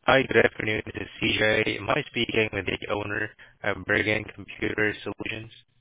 Hi, good afternoon. This is CJ. Am I speaking with the owner of Bergen Computer Solutions?